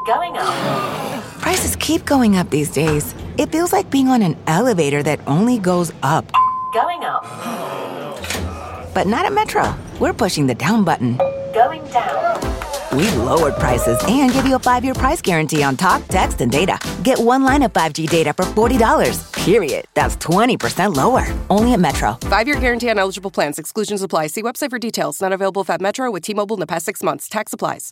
Going up. Prices keep going up these days. It feels like being on an elevator that only goes up. Going up. But not at Metro. We're pushing the down button. Going down. We've lowered prices and give you a 5-year price guarantee on talk, text, and data. Get one line of 5G data for $40, period. That's 20% lower. Only at Metro. 5-year guarantee on eligible plans. Exclusions apply. See website for details. Not available at Metro with T-Mobile in the past 6 months. Tax applies.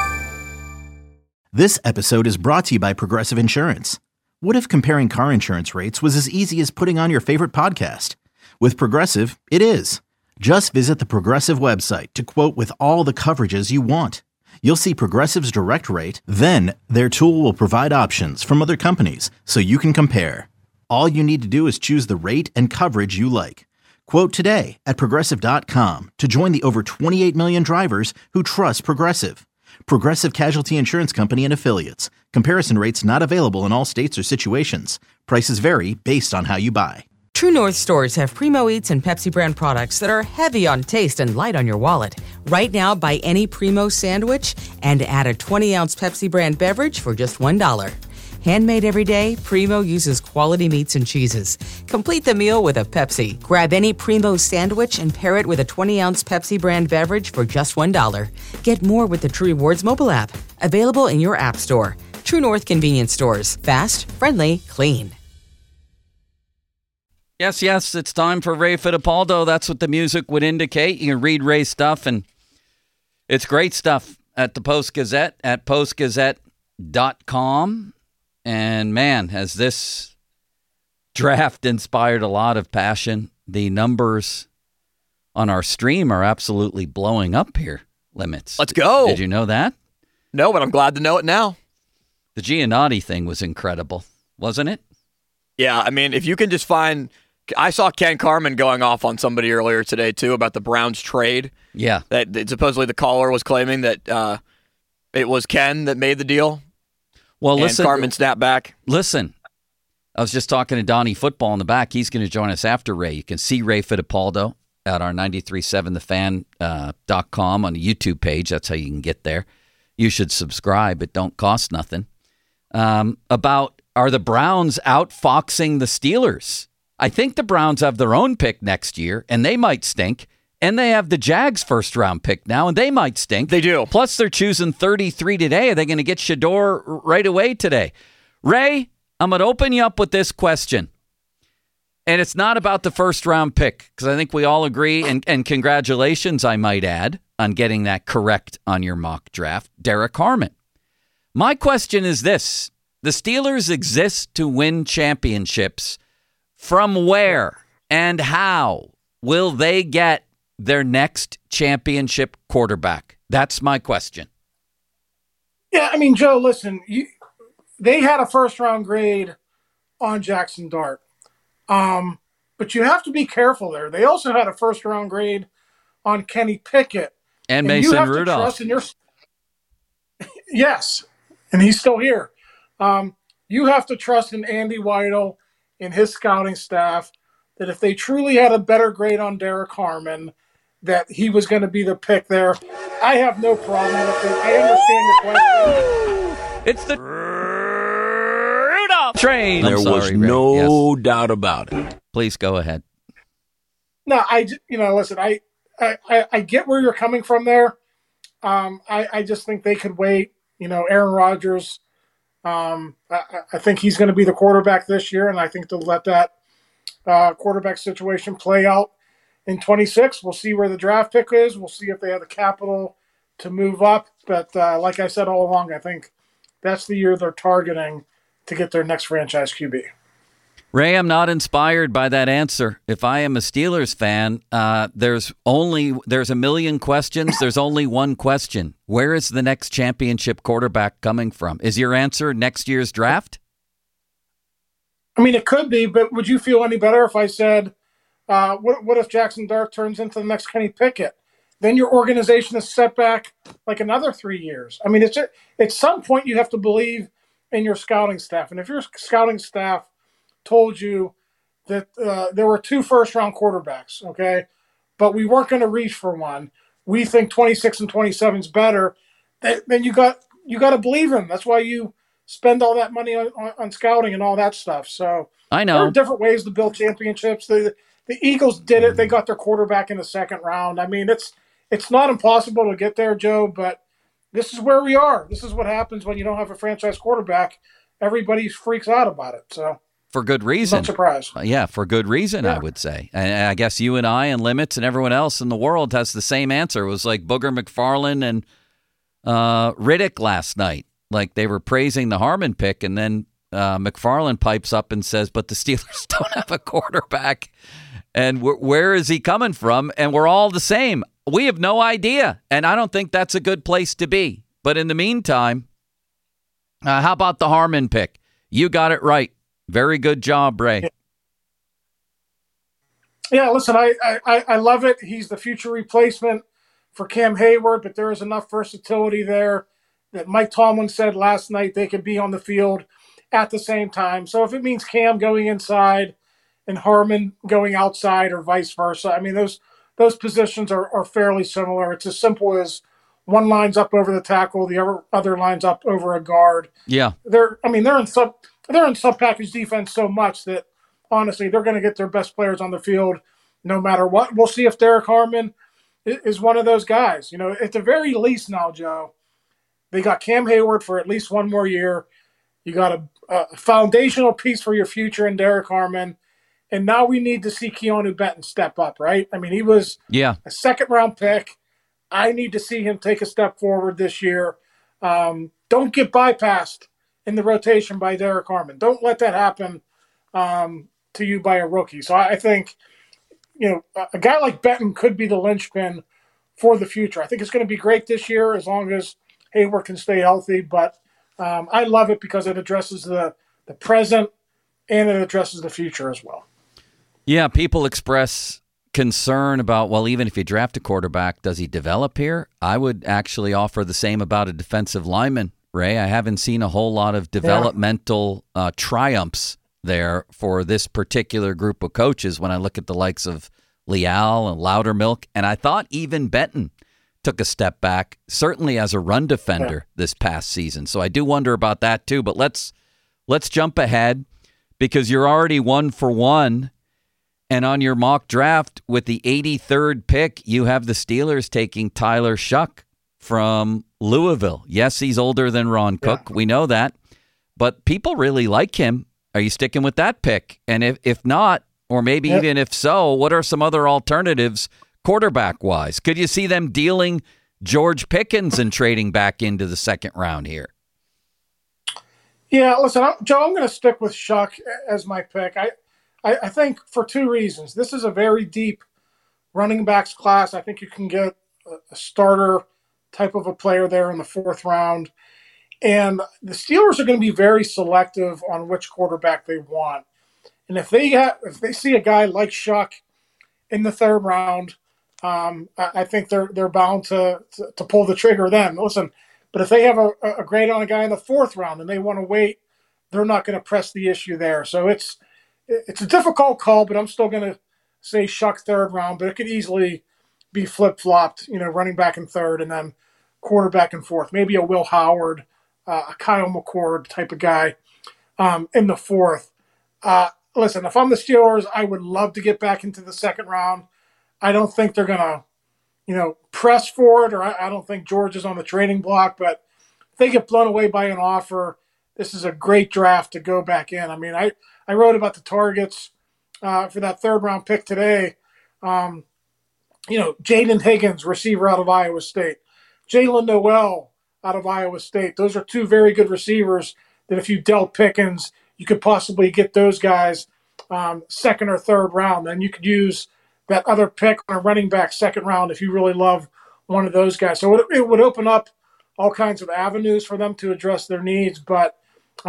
This episode is brought to you by Progressive Insurance. What if comparing car insurance rates was as easy as putting on your favorite podcast? With Progressive, it is. Just visit the Progressive website to quote with all the coverages you want. You'll see Progressive's direct rate, then their tool will provide options from other companies so you can compare. All you need to do is choose the rate and coverage you like. Quote today at Progressive.com to join the over 28 million drivers who trust Progressive. Progressive Casualty Insurance Company and Affiliates. Comparison rates not available in all states or situations. Prices vary based on how you buy. True North stores have Primo Eats and Pepsi brand products that are heavy on taste and light on your wallet. Right now, buy any Primo sandwich and add a 20-ounce Pepsi brand beverage for just $1. Handmade every day, Primo uses quality meats and cheeses. Complete the meal with a Pepsi. Grab any Primo sandwich and pair it with a 20-ounce Pepsi brand beverage for just $1. Get more with the True Rewards mobile app. Available in your app store. True North convenience stores. Fast, friendly, clean. Yes, it's time for Ray Fittipaldo. That's what the music would indicate. You can read Ray's stuff, and it's great stuff at the Post-Gazette, at postgazette.com. And, man, has this draft inspired a lot of passion. The numbers on our stream are absolutely blowing up here, Limits. Let's go. Did you know that? No, but I'm glad to know it now. The Giannotti thing was incredible, wasn't it? Yeah, I mean, if you can just find... I saw Ken Carman going off on somebody earlier today, too, about the Browns trade. Yeah. That supposedly the caller was claiming that it was Ken that made the deal. Well, listen. And Carman snapped back. Listen, I was just talking to Donnie Football in the back. He's going to join us after Ray. You can see Ray Fittipaldo at our 937thefan.com on the YouTube page. That's how you can get there. You should subscribe. It don't cost nothing. About are the Browns outfoxing the Steelers? I think the Browns have their own pick next year, and they might stink. And they have the Jags' first-round pick now, and they might stink. They do. Plus, they're choosing 33 today. Are they going to get Shador right away today? Ray, I'm going to open you up with this question. And it's not about the first-round pick, because I think we all agree, and congratulations, I might add, on getting that correct on your mock draft, Derek Harmon. My question is this. The Steelers exist to win championships. From where and how will they get their next championship quarterback? That's my question. Yeah, I mean, Joe, listen, they had a first-round grade on Jackson Dart. But you have to be careful there. They also had a first-round grade on Kenny Pickett. And Mason Rudolph. Yes, and he's still here. You have to trust in Andy Weidel and his scouting staff that if they truly had a better grade on Derek Harmon, that he was going to be the pick there. I have no problem with it. I understand your question. It's the Rudolph train. There was no doubt about it. Please go ahead. No, listen, I get where you're coming from there. I just think they could wait. Aaron Rodgers, I think he's going to be the quarterback this year, and I think to let that quarterback situation play out in 26. We'll see where the draft pick is. We'll see if they have the capital to move up. But like I said all along, I think that's the year they're targeting to get their next franchise QB. Ray, I'm not inspired by that answer. If I am a Steelers fan, there's a million questions. There's only one question. Where is the next championship quarterback coming from? Is your answer next year's draft? I mean, it could be, but would you feel any better if I said, what if Jackson Dart turns into the next Kenny Pickett? Then your organization is set back like another 3 years. I mean, at some point you have to believe in your scouting staff. And if your scouting staff told you that there were 2 first-round quarterbacks, okay, but we weren't going to reach for one, we think 26 and 27 is better, then you got you got to believe him. That's why you spend all that money on scouting and all that stuff. So I know there are different ways to build championships. The Eagles did it. They got their quarterback in the second round. I mean, it's not impossible to get there, Joe, but this is where we are. This is what happens when you don't have a franchise quarterback. Everybody freaks out about it. So for good reason. I'm not surprised. Yeah, for good reason, yeah. I would say. And I guess you and I and Limits and everyone else in the world has the same answer. It was like Booger McFarland and Riddick last night. Like they were praising the Harmon pick, and then McFarland pipes up and says, but the Steelers don't have a quarterback. And where is he coming from? And we're all the same. We have no idea. And I don't think that's a good place to be. But in the meantime, how about the Harmon pick? You got it right. Very good job, Ray. Yeah, listen, I love it. He's the future replacement for Cam Hayward, but there is enough versatility there that Mike Tomlin said last night they could be on the field at the same time. So if it means Cam going inside and Harmon going outside or vice versa, I mean, those positions are fairly similar. It's as simple as one line's up over the tackle, the other line's up over a guard. Yeah. They're in sub-package defense so much that, honestly, they're going to get their best players on the field no matter what. We'll see if Derek Harmon is one of those guys. You know, at the very least now, Joe, they got Cam Hayward for at least one more year. You got a foundational piece for your future in Derek Harmon. And now we need to see Keanu Benton step up, right? I mean, he was a second-round pick. I need to see him take a step forward this year. Don't get bypassed in the rotation by Derek Harmon. Don't let that happen to you by a rookie. So I think, you know, a guy like Benton could be the linchpin for the future. I think it's going to be great this year as long as Hayward can stay healthy. But I love it because it addresses the present and it addresses the future as well. Yeah, people express concern about, well, even if you draft a quarterback, does he develop here? I would actually offer the same about a defensive lineman, Ray. I haven't seen a whole lot of developmental triumphs there for this particular group of coaches when I look at the likes of Leal and Loudermilk. And I thought even Benton took a step back, certainly as a run defender this past season. So I do wonder about that too. But let's jump ahead because you're already 1 for 1. And on your mock draft with the 83rd pick, you have the Steelers taking Tyler Shuck from Louisville. Yes, he's older than Ron Cook. We know that. But people really like him. Are you sticking with that pick? And if not, or maybe even if so, what are some other alternatives quarterback-wise? Could you see them dealing George Pickens and trading back into the second round here? Yeah, listen, Joe, I'm going to stick with Shuck as my pick. I think for two reasons. This is a very deep running backs class. I think you can get a starter type of a player there in the fourth round. And the Steelers are going to be very selective on which quarterback they want. And if they see a guy like Shuck in the third round, I think they're bound to pull the trigger then. Listen, but if they have a grade on a guy in the fourth round and they want to wait, they're not going to press the issue there. So it's a difficult call, but I'm still going to say Shuck third round, but it could easily be flip-flopped, you know, running back in third and then quarterback in fourth. Maybe a Will Howard, a Kyle McCord type of guy in the fourth. Listen, if I'm the Steelers, I would love to get back into the second round. I don't think they're going to, you know, press for it, or I don't think George is on the trading block, but if they get blown away by an offer, this is a great draft to go back in. I mean, I wrote about the targets for that third-round pick today. You know, Jaden Higgins, receiver out of Iowa State. Jalen Noel out of Iowa State. Those are two very good receivers that if you dealt Pickens, you could possibly get those guys second or third round. And you could use that other pick on a running back second round if you really love one of those guys. So it would open up all kinds of avenues for them to address their needs. But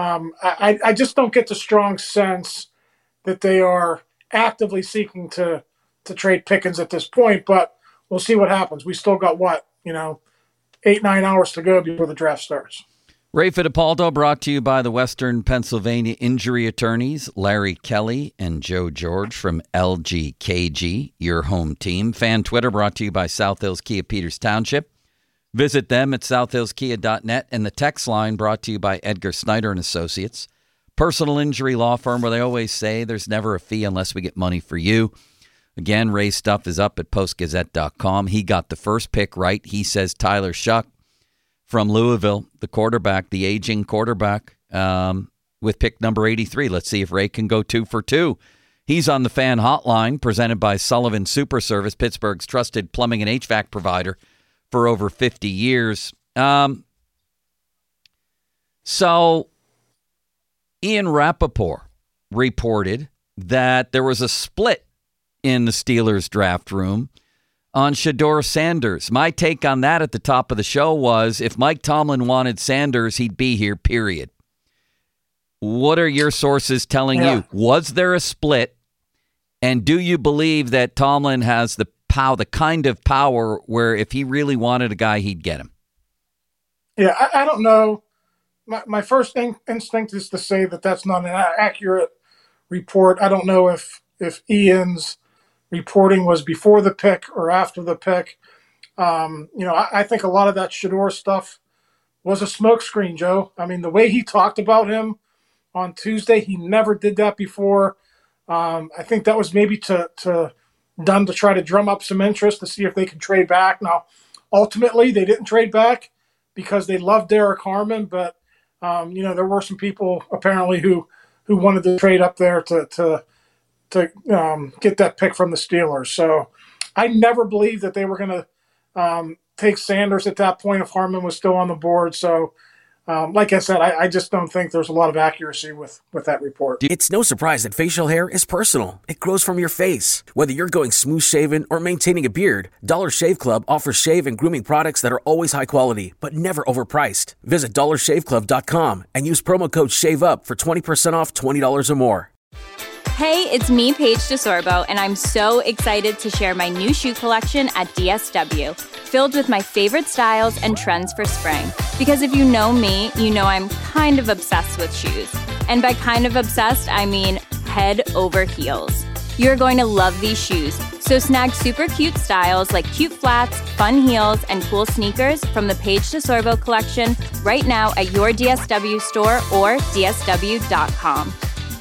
I just don't get the strong sense that they are actively seeking to trade Pickens at this point, but we'll see what happens. We still got 8-9 hours to go before the draft starts. Ray Fittipaldo brought to you by the Western Pennsylvania injury attorneys, Larry Kelly and Joe George from LGKG, your home team. Fan Twitter brought to you by South Hills Kia Peters Township. Visit them at southhillskia.net, and the text line brought to you by Edgar Snyder and Associates, personal injury law firm where they always say there's never a fee unless we get money for you. Again, Ray's stuff is up at postgazette.com. He got the first pick right. He says Tyler Shuck from Louisville, the quarterback, the aging quarterback, with pick number 83. Let's see if Ray can go 2 for 2. He's on the fan hotline presented by Sullivan Super Service, Pittsburgh's trusted plumbing and HVAC provider for over 50 years. So Ian Rappaport reported that there was a split in the Steelers draft room on Shedeur Sanders. My take on that at the top of the show was if Mike Tomlin wanted Sanders, he'd be here, period. What are your sources telling you? Was there a split? And do you believe that Tomlin has the kind of power where if he really wanted a guy, he'd get him? Yeah, I don't know. My first instinct is to say that that's not an accurate report. I don't know if Ian's reporting was before the pick or after the pick. I think a lot of that Shedeur stuff was a smokescreen, Joe. I mean, the way he talked about him on Tuesday, he never did that before. I think that was maybe done to try to drum up some interest to see if they can trade back. Now, ultimately, they didn't trade back because they loved Derek Harmon, but there were some people apparently who wanted to trade up there to get that pick from the Steelers. So I never believed that they were going to take Sanders at that point if Harmon was still on the board. So like I said, I just don't think there's a lot of accuracy with that report. It's no surprise that facial hair is personal. It grows from your face. Whether you're going smooth shaven or maintaining a beard, Dollar Shave Club offers shave and grooming products that are always high quality, but never overpriced. Visit dollarshaveclub.com and use promo code SHAVEUP for 20% off $20 or more. Hey, it's me, Paige DeSorbo, and I'm so excited to share my new shoe collection at DSW, filled with my favorite styles and trends for spring. Because if you know me, you know I'm kind of obsessed with shoes. And by kind of obsessed, I mean head over heels. You're going to love these shoes. So snag super cute styles like cute flats, fun heels, and cool sneakers from the Paige DeSorbo collection right now at your DSW store or dsw.com.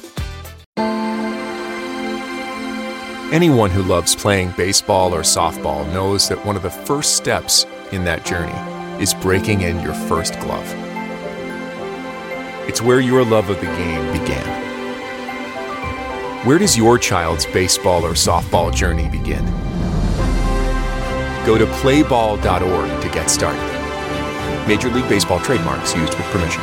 Anyone who loves playing baseball or softball knows that one of the first steps in that journey is breaking in your first glove. It's where your love of the game began. Where does your child's baseball or softball journey begin? Go to playball.org to get started. Major League Baseball trademarks used with permission.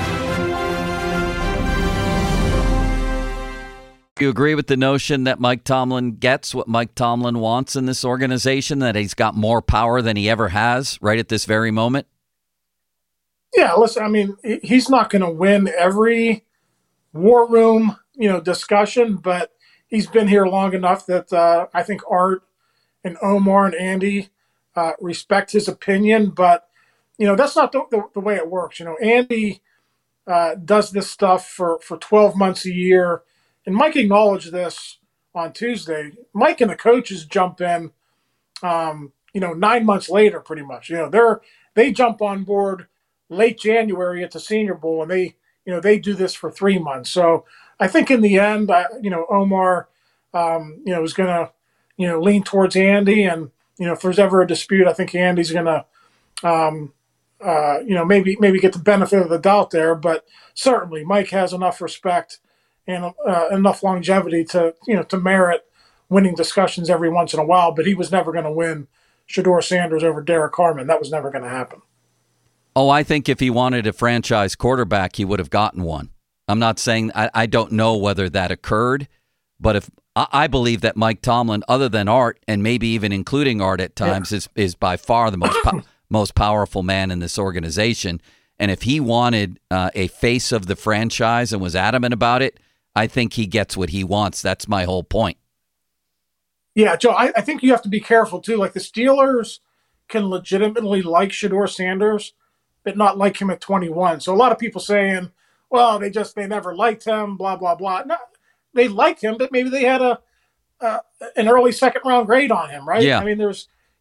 You agree with the notion that Mike Tomlin gets what Mike Tomlin wants in this organization, that he's got more power than he ever has right at this very moment? Yeah, listen, I mean, he's not going to win every war room, discussion, but he's been here long enough that I think Art and Omar and Andy respect his opinion, but, that's not the way it works. Andy does this stuff for 12 months a year. And Mike acknowledged this on Tuesday. Mike and the coaches jump in, 9 months later, pretty much. They jump on board late January at the Senior Bowl, and they do this for 3 months. So I think in the end, Omar, is going to, lean towards Andy, and if there's ever a dispute, I think Andy's going to, maybe get the benefit of the doubt there. But certainly, Mike has enough respect and enough longevity to merit winning discussions every once in a while, but he was never going to win Shedeur Sanders over Derek Harmon. That was never going to happen. Oh, I think if he wanted a franchise quarterback, he would have gotten one. I'm not saying I don't know whether that occurred, but if I believe that Mike Tomlin, other than Art, and maybe even including Art at times, is by far the most powerful man in this organization. And if he wanted a face of the franchise and was adamant about it, I think he gets what he wants. That's my whole point. Yeah, Joe, I think you have to be careful, too. Like, the Steelers can legitimately like Shedeur Sanders, but not like him at 21. So a lot of people saying, well, they never liked him, blah, blah, blah. No, they liked him, but maybe they had an early second-round grade on him, right? Yeah. I mean,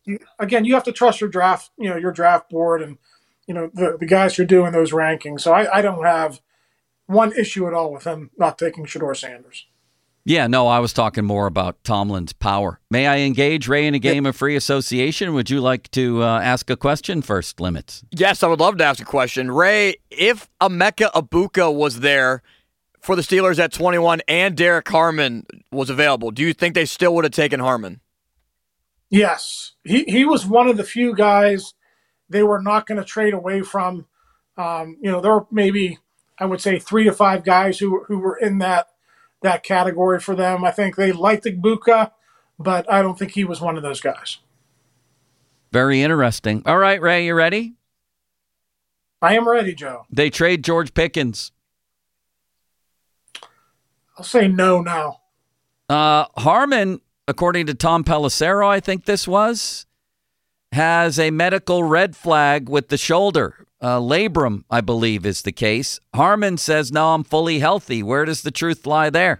you have to trust your draft, your draft board and, the guys who are doing those rankings. So I don't have one issue at all with him not taking Shedeur Sanders. Yeah, no, I was talking more about Tomlin's power. May I engage Ray in a game of free association? Would you like to ask a question first, Limits? Yes, I would love to ask a question. Ray, if Emeka Egbuka was there for the Steelers at 21 and Derek Harmon was available, do you think they still would have taken Harmon? Yes. He was one of the few guys they were not going to trade away from. There were maybe, I would say, 3 to 5 guys who were in that category for them. I think they liked Egbuka, but I don't think he was one of those guys. Very interesting. All right, Ray, you ready? I am ready, Joe. They trade George Pickens. I'll say no now. Harmon, according to Tom Pelissero, I think this was, has a medical red flag with the shoulder. Labrum, I believe, is the case. Harmon says, no, I'm fully healthy. Where does the truth lie there?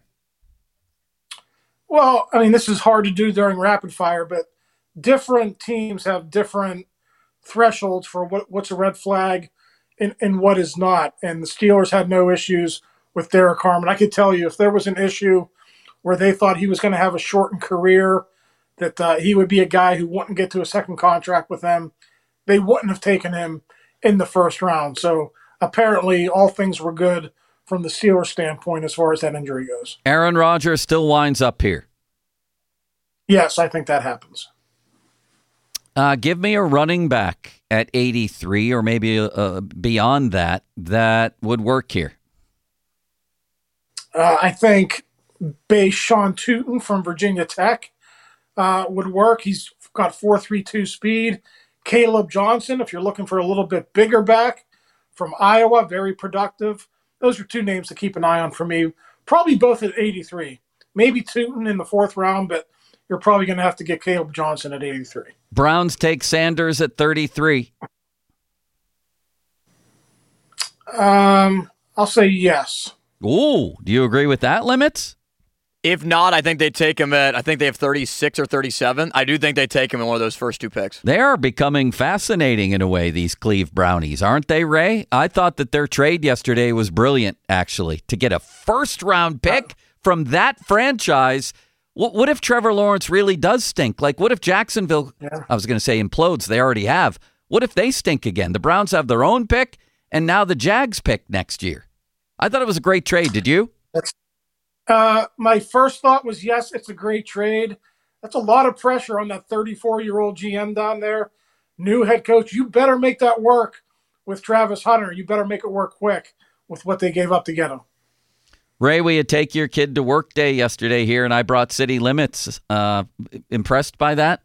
Well, I mean, this is hard to do during rapid fire, but different teams have different thresholds for what's a red flag and what is not. And the Steelers had no issues with Derek Harmon. I could tell you if there was an issue where they thought he was going to have a shortened career, that he would be a guy who wouldn't get to a second contract with them, they wouldn't have taken him in the first round. So apparently all things were good from the Steelers standpoint as far as that injury goes. Aaron Rodgers still winds up here. Yes, I think that happens. Give me a running back at 83 or maybe beyond that would work here. I think Sean Tutin from Virginia Tech would work. He's got 4.32 speed. Caleb Johnson, if you're looking for a little bit bigger back, from Iowa, very productive. Those are 2 names to keep an eye on for me. Probably both at 83. Maybe Tutin in the 4th round, but you're probably going to have to get Caleb Johnson at 83. Browns take Sanders at 33. I'll say yes. Ooh, do you agree with that, Limits? If not, I think they take him at, I think they have 36 or 37. I do think they take him in one of those first 2 picks. They are becoming fascinating in a way, these Cleve Brownies, aren't they, Ray? I thought that their trade yesterday was brilliant, actually, to get a first-round pick from that franchise. What if Trevor Lawrence really does stink? Like, what if Jacksonville, I was going to say implodes, they already have. What if they stink again? The Browns have their own pick, and now the Jags pick next year. I thought it was a great trade. Did you? My first thought was, yes, it's a great trade. That's a lot of pressure on that 34-year-old GM down there. New head coach. You better make that work with Travis Hunter. You better make it work quick with what they gave up to get him. Ray, we had take your kid to work day yesterday here, and I brought City Limits. Impressed by that?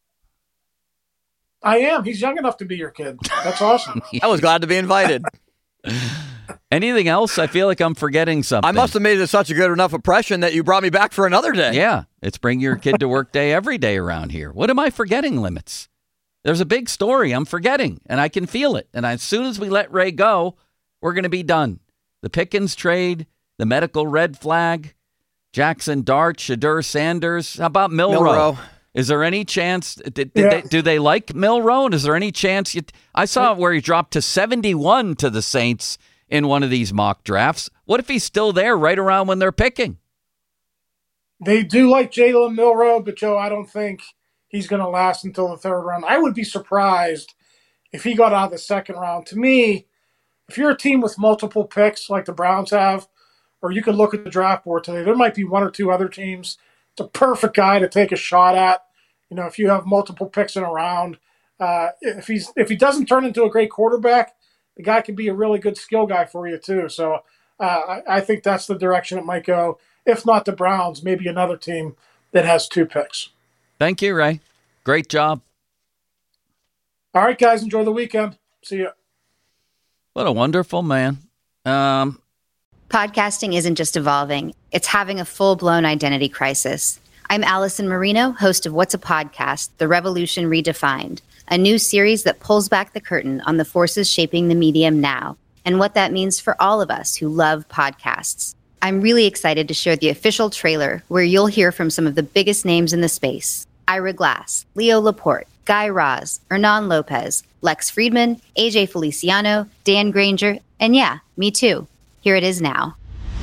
I am. He's young enough to be your kid. That's awesome. I was glad to be invited. Anything else? I feel like I'm forgetting something. I must have made it such a good enough impression that you brought me back for another day. Yeah, it's bring your kid to work day every day around here. What am I forgetting, Limits? There's a big story I'm forgetting, and I can feel it. And as soon as we let Ray go, we're going to be done. The Pickens trade, the medical red flag, Jackson Dart, Shedeur Sanders. How about Milroe? Is there any chance? Do they like Milroe? And is there any chance? I saw where he dropped to 71 to the Saints in one of these mock drafts. What if he's still there right around when they're picking? They do like Jalen Milroe, but Joe, I don't think he's going to last until the 3rd round. I would be surprised if he got out of the 2nd round. To me, if you're a team with multiple picks like the Browns have, or you can look at the draft board today, there might be 1 or 2 other teams. It's a perfect guy to take a shot at. If you have multiple picks in a round, if he doesn't turn into a great quarterback, the guy could be a really good skill guy for you too. So I think that's the direction it might go. If not the Browns, maybe another team that has 2 picks. Thank you, Ray. Great job. All right, guys, enjoy the weekend. See ya. What a wonderful man. Podcasting isn't just evolving. It's having a full-blown identity crisis. I'm Allison Marino, host of What's a Podcast? The Revolution Redefined, a new series that pulls back the curtain on the forces shaping the medium now and what that means for all of us who love podcasts. I'm really excited to share the official trailer where you'll hear from some of the biggest names in the space. Ira Glass, Leo Laporte, Guy Raz, Hernan Lopez, Lex Friedman, AJ Feliciano, Dan Granger, and yeah, me too. Here it is now.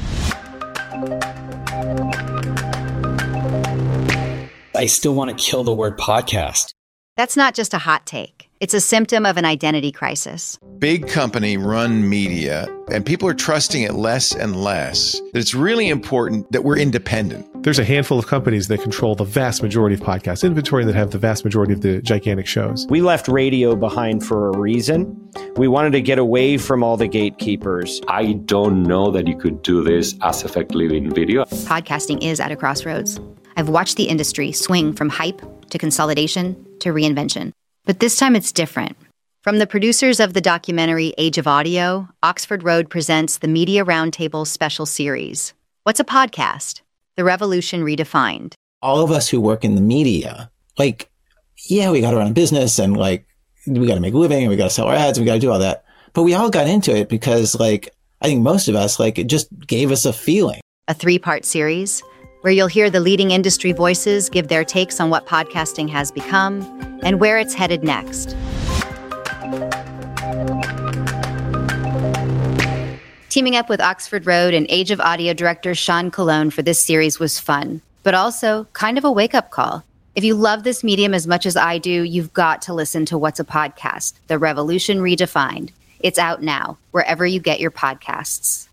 I still want to kill the word podcast. That's not just a hot take. It's a symptom of an identity crisis. Big company run media, and people are trusting it less and less. It's really important that we're independent. There's a handful of companies that control the vast majority of podcast inventory and that have the vast majority of the gigantic shows. We left radio behind for a reason. We wanted to get away from all the gatekeepers. I don't know that you could do this as effectively in video. Podcasting is at a crossroads. I've watched the industry swing from hype to consolidation to reinvention. But this time it's different. From the producers of the documentary Age of Audio, Oxford Road presents the Media Roundtable special series. What's a podcast? The Revolution Redefined. All of us who work in the media, we got to run a business and we got to make a living and we got to sell our ads and we got to do all that. But we all got into it because I think most of us, it just gave us a feeling. A 3-part series where you'll hear the leading industry voices give their takes on what podcasting has become and where it's headed next. Teaming up with Oxford Road and Age of Audio director Sean Colon for this series was fun, but also kind of a wake-up call. If you love this medium as much as I do, you've got to listen to What's a Podcast? The Revolution Redefined. It's out now, wherever you get your podcasts.